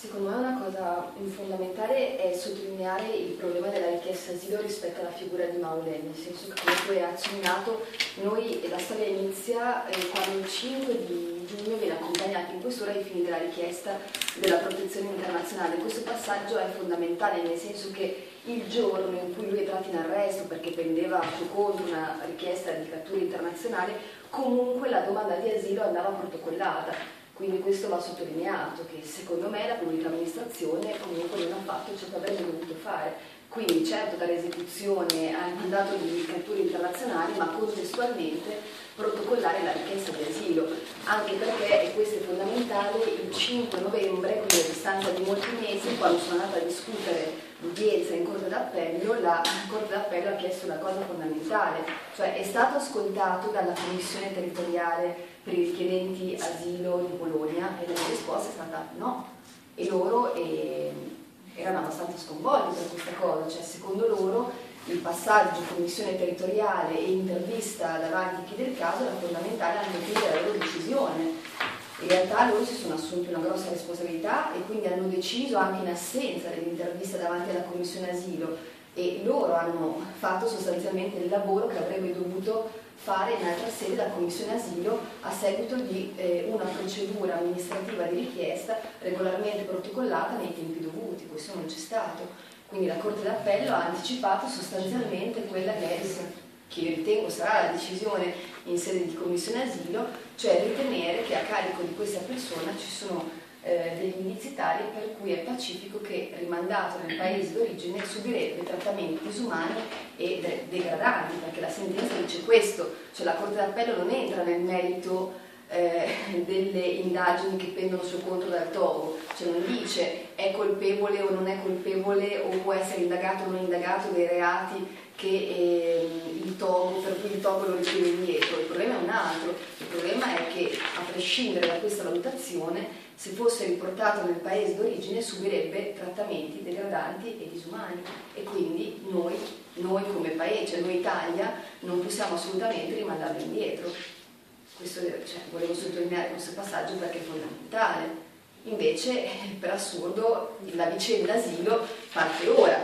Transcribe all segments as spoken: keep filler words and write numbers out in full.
Secondo me una cosa fondamentale è sottolineare il problema della richiesta asilo rispetto alla figura di Maulè, nel senso che, come tu hai accennato, noi, la storia inizia eh, quando il cinque di giugno viene accompagnato in questura ai fini della richiesta della protezione internazionale. Questo passaggio è fondamentale, nel senso che il giorno in cui lui è tratto in arresto perché pendeva a suo conto una richiesta di cattura internazionale, comunque la domanda di asilo andava protocollata. Quindi questo va sottolineato, che secondo me la pubblica amministrazione comunque non ha fatto ciò che avrebbe dovuto fare. Quindi certo dare esecuzione al mandato di catture internazionali, ma contestualmente protocollare la richiesta di asilo, anche perché, e questo è fondamentale, il cinque novembre, quindi a distanza di molti mesi, quando sono andata a discutere l'udienza in Corte d'Appello, la Corte d'Appello ha chiesto una cosa fondamentale, cioè è stato ascoltato dalla Commissione territoriale per i richiedenti asilo di Bologna, e la mia risposta è stata no, e loro eh, erano abbastanza sconvolti per questa cosa, cioè secondo loro il passaggio commissione territoriale e intervista davanti a chi del caso era fondamentale anche qui della loro decisione. In realtà loro si sono assunti una grossa responsabilità e quindi hanno deciso anche in assenza dell'intervista davanti alla commissione asilo, e loro hanno fatto sostanzialmente il lavoro che avrebbe dovuto fare in altra sede la commissione asilo a seguito di eh, una procedura amministrativa di richiesta regolarmente protocollata nei tempi dovuti. Questo non c'è stato. Quindi la Corte d'Appello ha anticipato sostanzialmente quella che, è, che io ritengo sarà la decisione in sede di commissione asilo, cioè ritenere che a carico di questa persona ci sono eh, degli indizi tali per cui è pacifico che, rimandato nel paese d'origine, subirebbe trattamenti disumani e de degradanti, perché la sentenza dice questo, cioè la Corte d'Appello non entra nel merito Eh, delle indagini che pendono sul conto dal Togo, cioè non dice è colpevole o non è colpevole o può essere indagato o non indagato dei reati che eh, il Togo, per cui il Togo lo richiede indietro. Il problema è un altro, il problema è che a prescindere da questa valutazione, se fosse riportato nel paese d'origine subirebbe trattamenti degradanti e disumani, e quindi noi, noi come paese, cioè noi Italia, non possiamo assolutamente rimandarlo indietro. Questo, cioè, volevo sottolineare questo passaggio perché è fondamentale. Invece, per assurdo, la vicenda asilo parte ora.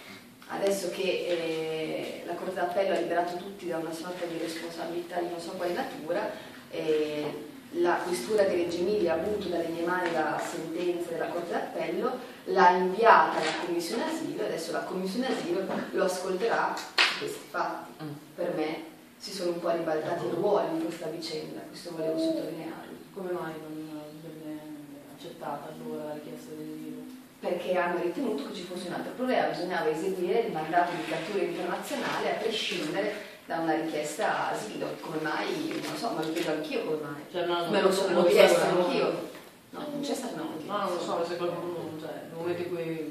Adesso che eh, la Corte d'Appello ha liberato tutti da una sorta di responsabilità di non so quale natura, eh, la questura di Reggio Emilia ha avuto dalle mie mani la sentenza della Corte d'Appello, l'ha inviata alla Commissione Asilo, e adesso la Commissione Asilo lo ascolterà su questi fatti. Per me si sono un po' ribaltati i ruoli in questa vicenda, questo volevo sottolinearlo. Come mai non venne accettata allora la richiesta di asilo? Perché hanno ritenuto che ci fosse un altro problema, bisognava eseguire il mandato di cattura internazionale a prescindere da una richiesta asilo. Come mai? Non so, ma lo chiedo anch'io come mai. Cioè, no, me lo sono chiesto anch'io. No, non c'è stato un motivo. No, non lo so, se qualcuno, cioè, nel momento in cui